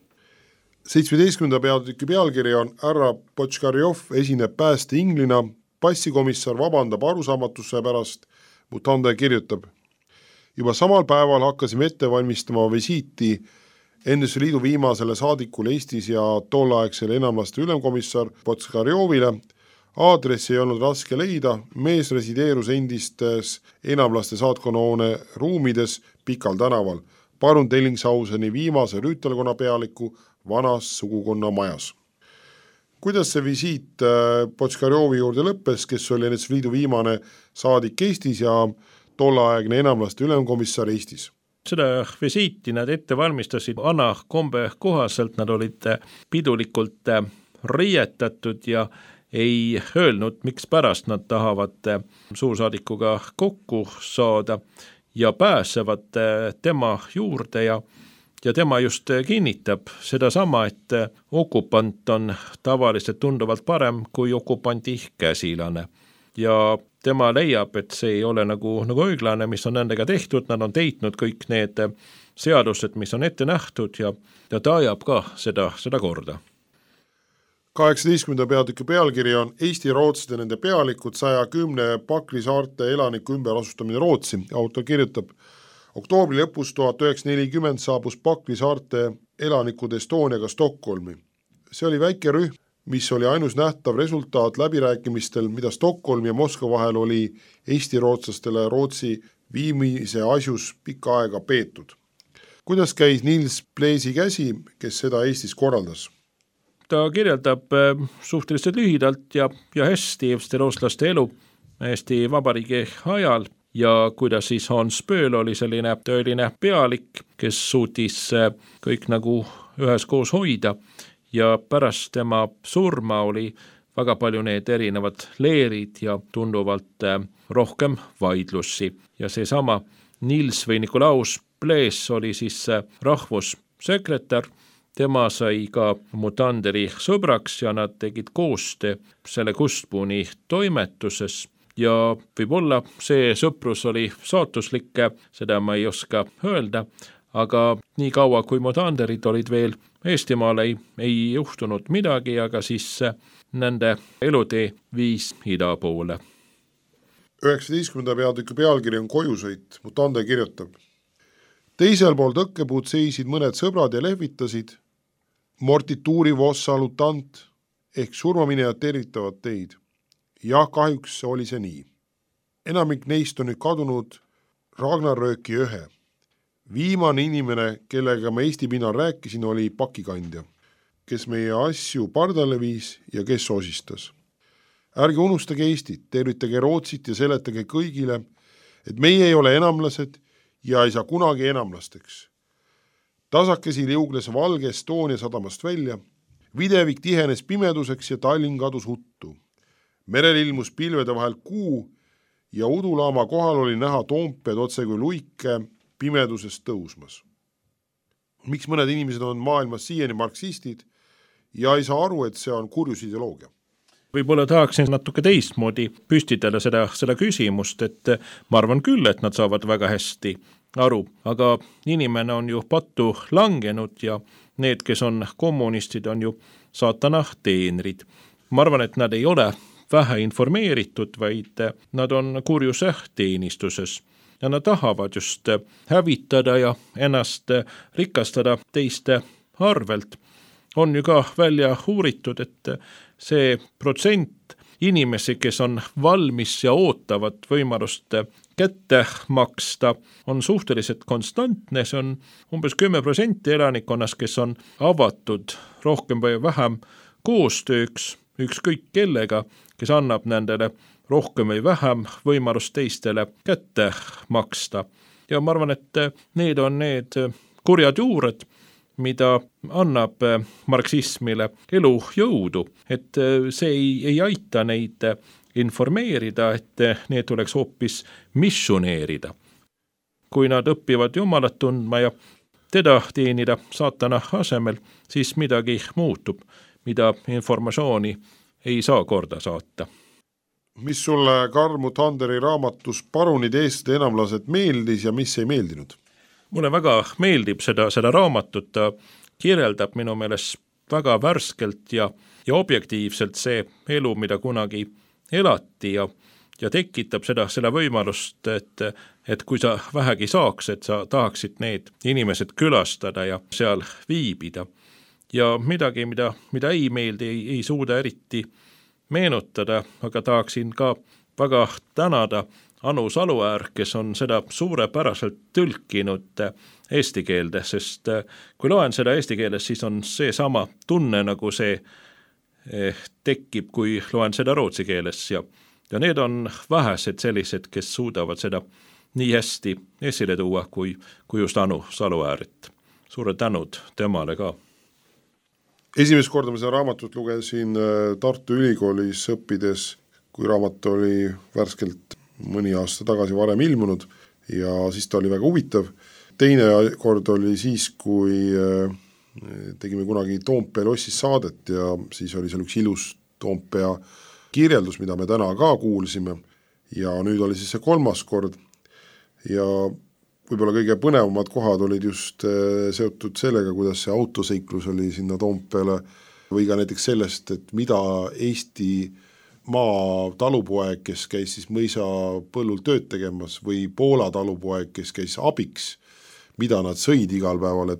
S3: 17. peatüki pealkiri on Härra Potškarjov esineb pääste inglina, passikomissar vabandab arusaamatuse pärast, Mutande kirjutab. Juba samal päeval hakkasime ette valmistama visiiti NSV Liidu viimasele saadikule Eestis ja tolleaegsele enamlaste ülemkomissar Potškarjovile. Aadressi ei olnud raske leida, mees resideerus endistes enamlaste saatkonnahoone ruumides Pikal tänaval, Parun Tellingshauseni viimase rüütelkonna pealiku vanas sugukonna majas. Kuidas see visiit Potškarjovi juurde lõppes, kes oli NSV Liidu viimane saadik Eestis ja tolleaegne enamlaste ülemkomissar Eestis?
S4: Seda visiiti nad ette valmistasid vana kombe kohaselt, nad olid pidulikult riietatud ja ei öelnud, miks pärast nad tahavad suursaadikuga kokku saada ja pääsevad tema juurde ja tema just kinnitab sedasama, et okupant on tavaliselt tunduvalt parem kui okupandi käsilane. Ja tema leiab, et see ei ole nagu õiglane, mis on nendega tehtud, nad on teitnud kõik need seadused, mis on ette nähtud ja ta ajab ka seda korda.
S3: 18. peatüki pealkiri on Eesti rootslased ja nende pealikud 110 Pakri saarte elaniku ümberasustamine Rootsi. Autor kirjutab, oktoobri lõpus 1940 saabus Pakri saarte elanikud Estoniaga Stockholmi. See oli väike rühm, mis oli ainus nähtav resultaat läbirääkimistel, mida Stockholm ja Moskva vahel oli Eesti rootslastele Rootsi viimise asjus pikka aega peetud. Kuidas käis Nils Pleesi käsi, kes seda Eestis korraldas?
S4: Ta kirjeldab suhteliselt lühidalt ja hästi Eesti rootslaste elu Eesti Vabariigi ajal ja kuidas siis Hans Pööl oli selline tõeline pealik, kes suutis kõik nagu üheskoos hoida ja pärast tema surma oli väga palju need erinevad leerid ja tunduvalt rohkem vaidlusi. Ja seesama Nils või Nikolaus Plees oli siis rahvussekretär, tema sai ka Mutanderi sõbraks ja nad tegid koostöö selle Kustpuni toimetuses ja võib-olla see sõprus oli saatuslik, seda ma ei oska öelda, aga nii kaua kui Mutanderid olid veel Eestimaal ei juhtunud midagi, aga siis nende elutee viis ida poole.
S3: 19. peatüki pealkiri on Kojusõit. Mutander kirjutab. Teisel pool tõkkepuud seisid mõned sõbrad ja lehvitasid mortituuri vos salutant ehk surmaminejad tervitavad teid. Ja kahjuks oli see nii. Enamik neist on nüüd kadunud Ragnarööki ühe. Viimane inimene, kellega ma Eesti pinnal rääkisin, oli pakikandja, kes meie asju pardale viis ja kes osistas. Ärge unustage Eestit, tervitage Rootsit ja seletage kõigile, et meie ei ole enamlased ja ei saa kunagi enamlasteks. Tasakesi liugles valge Estonia sadamast välja, Videvik tihenes pimeduseks ja Tallinn kadus huttu. Merel ilmus pilvede vahel kuu ja udulaama kohal oli näha Toompeed otse kui luike pimedusest tõusmas. Miks mõned inimesed on maailmas siiani marksistid ja ei saa aru, et see on kurjus ideoloogia?
S4: Võib-olla tahaksin natuke teistmoodi püstitada seda küsimust, et ma arvan küll, et nad saavad väga hästi aru, aga inimene on ju pattu langenud ja need, kes on kommunistid, on ju saatana teenrid. Ma arvan, et nad ei ole vähe informeeritud, vaid nad on kurjuse teenistuses. Ja nad tahavad just hävitada ja ennast rikastada teiste arvelt. On ju ka välja uuritud, et see protsent inimesi, kes on valmis ja ootavad võimalust kätte maksta, on suhteliselt konstantne, see on umbes 10% elanikkonnas, kes on avatud rohkem või vähem koostööks, ükskõik kellega, kes annab nendele rohkem või vähem võimalust teistele kätte maksta. Ja ma arvan, et need on need kurjad juured, mida annab marksismile elu jõudu, et see ei aita neid informeerida, et need tuleks hoopis missioneerida. Kui nad õpivad Jumalat tundma ja teda teenida saatana asemel, siis midagi muutub, mida informatsiooni ei saa korda saata.
S3: Mis sulle Karl Mutanderi raamatus Parunid eestlaste enamlased meeldis ja mis ei meeldinud?
S4: Mulle väga meeldib seda raamatut, ta kirjeldab minu meelest väga värskelt ja objektiivselt see elu, mida kunagi elati ja tekitab seda võimalust, et kui sa vähegi saaks, et sa tahaksid need inimesed külastada ja seal viibida. Ja midagi, mida ei meeldi, ei suuda eriti meenutada, aga tahaksin ka väga tänada Anu Saluäär, kes on seda suurepäraselt tõlkinud eesti keelde, sest kui loen seda eesti keeles, siis on see sama tunne, nagu see tekib, kui loen seda rootsi keeles ja need on vähesed sellised, kes suudavad seda nii hästi esile tuua kui just Anu Saluäärit. Suure tänud temale ka.
S3: Esimest korda ma seda raamatut lugesin Tartu Ülikoolis õppides, kui raamat oli värskelt mõni aasta tagasi varem ilmunud ja siis ta oli väga huvitav. Teine kord oli siis, kui tegime kunagi Toompea lossis saadet ja siis oli seal üks ilus Toompea kirjeldus, mida me täna ka kuulsime ja nüüd oli siis see kolmas kord ja võib-olla kõige põnevamad kohad olid just seotud sellega, kuidas see autoseiklus oli sinna Toompeale või ka näiteks sellest, et mida Eesti maa talupoeg, kes käis siis mõisa põllul tööd tegemas või Poola talupoeg, kes käis abiks, mida nad sõid igal päeval,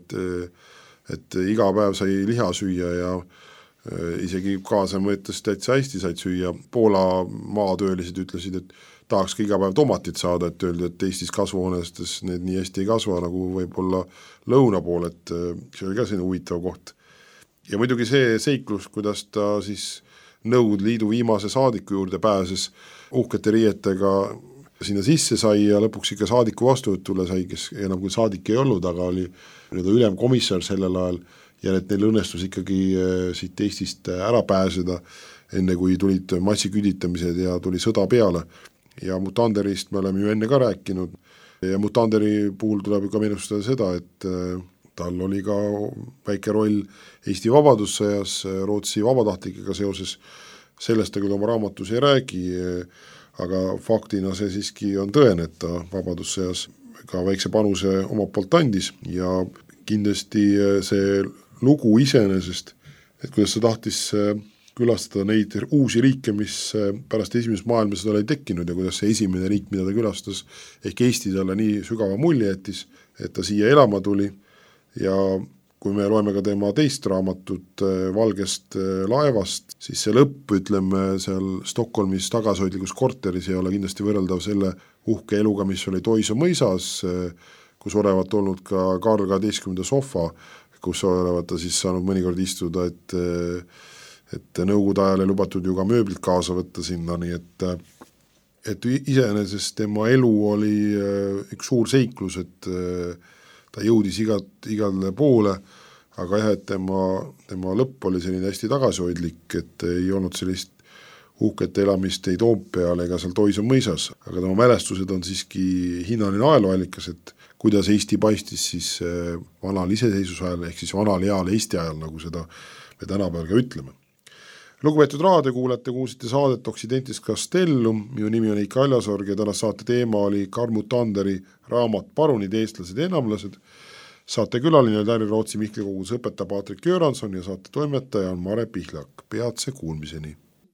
S3: et iga päev sai liha süüa ja isegi kaasa mõttes täitsa hästi said süüa. Poola maatöölised ütlesid, et tahaks ka iga päev tomatit saada, et öeldi, et Eestis kasvuhoonestes need nii hästi ei kasva nagu võib-olla lõuna pool, et see oli ka selline huvitav koht. Ja muidugi see seiklus, kuidas ta siis Nõukogude Liidu viimase saadiku juurde pääses uhkete riietega sinna sisse sai ja lõpuks ikka saadiku vastuvõtule sai, kes enam kui saadik ei olnud, aga oli ülemkomissar sellel ajal ja et neil õnnestus ikkagi siit Eestist ära pääseda, enne kui tulid massiküditamised ja tuli sõda peale. Ja Mutanderist me oleme ju enne ka rääkinud ja Mutanderi puhul tuleb ju ka meenustada seda, et tal oli ka väike roll Eesti vabadussõjas Rootsi vabatahtlikega seoses, sellest ta küll oma raamatus ei räägi, aga faktina see siiski on tõene, et ta vabadussõjas ka väikse panuse omalt poolt andis ja kindlasti see lugu iseenesest, et kuidas ta tahtis külastada neid uusi riike, mis pärast esimest maailmasõda oli tekkinud ja kuidas see esimene riik, mida ta külastas, ehk Eesti talle nii sügava mulje jättis, et ta siia elama tuli ja kui me loeme ka tema teist raamatut Valgest laevast, siis see lõpp, ütleme, seal Stockholmis tagasihoidlikus korteris ei ole kindlasti võrreldav selle uhke eluga, mis oli Toiso mõisas, kus olevat olnud ka Karl 12. sohva, kus olevat ta siis saanud mõnikord istuda, et nõukogude ajal ei lubatud ju ka mööblit kaasa võtta sinna, nii et iseenesest tema elu oli üks suur seiklus, et ta jõudis igale poole, aga jah, et tema lõpp oli selline hästi tagasihoidlik, et ei olnud sellist uhket elamist ei Toompeal ega seal Toiso mõisas, aga tema mälestused on siiski hinnaline ajalooallikas, et kuidas Eesti paistis siis vanal iseseisvusajal ehk siis vanal heal Eesti ajal, nagu seda me tänapäeval ka ütleme. Lugupeetud raadiokuulajad, kuulsite saadet Occidentis Castellum, minu nimi on Eiki Aljasorg ja tänase saate teema oli Karl Mutanderi raamat Parunid, eestlased ja enamlased. Saate külaline oli Rootsi Mihkli koguduse õpetaja Patrik Göranson ja saate toimetaja on Mare Pihlak. Peatse kuulmiseni!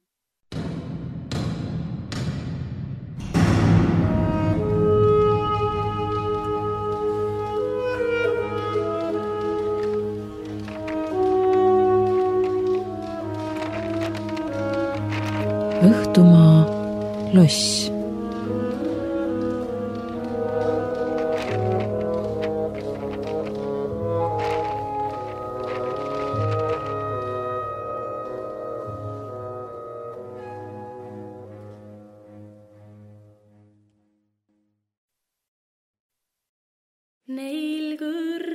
S2: Õhtumaa loss.
S5: Neil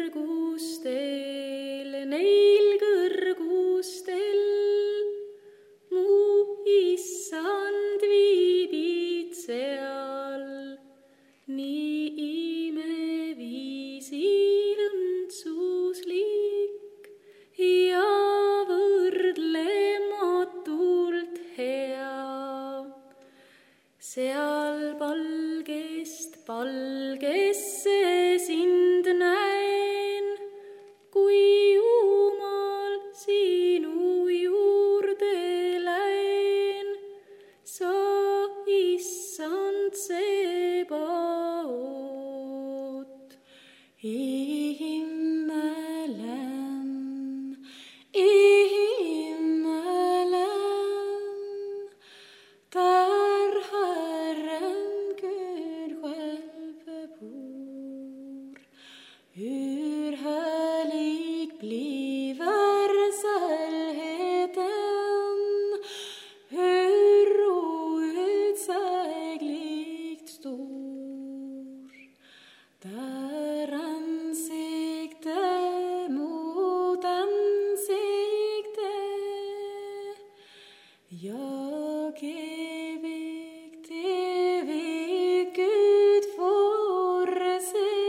S5: kõrgustel mu issand viibid seal, nii imeviisil õndsuslik ja võrdlematult hea. Seal palgest palgesse sind näen, kui Jumal sinu juurde läen. Sa issand Sebaot, immelen, där Herren Gud själv bor. Jag evig Gud får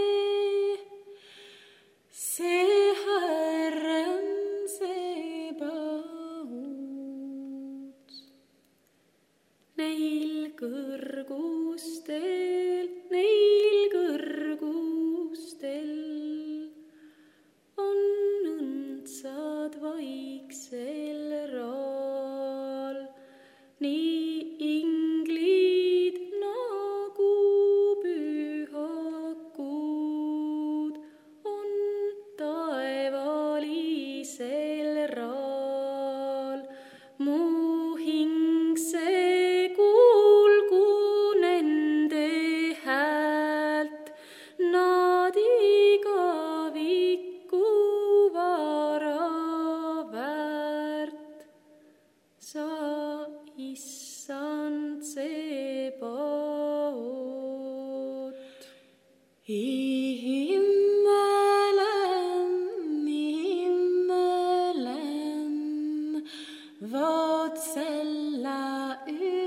S5: se Herren Sebaot. Neil kõrgustel on õndsad vaiksel raal, nii inglid nagu pühakud on taevalisel raal. Mu hing see kuulgu nende häält, nad igavikku vara väärt. Sa, issand Sebaot. Himmelen, vad sälla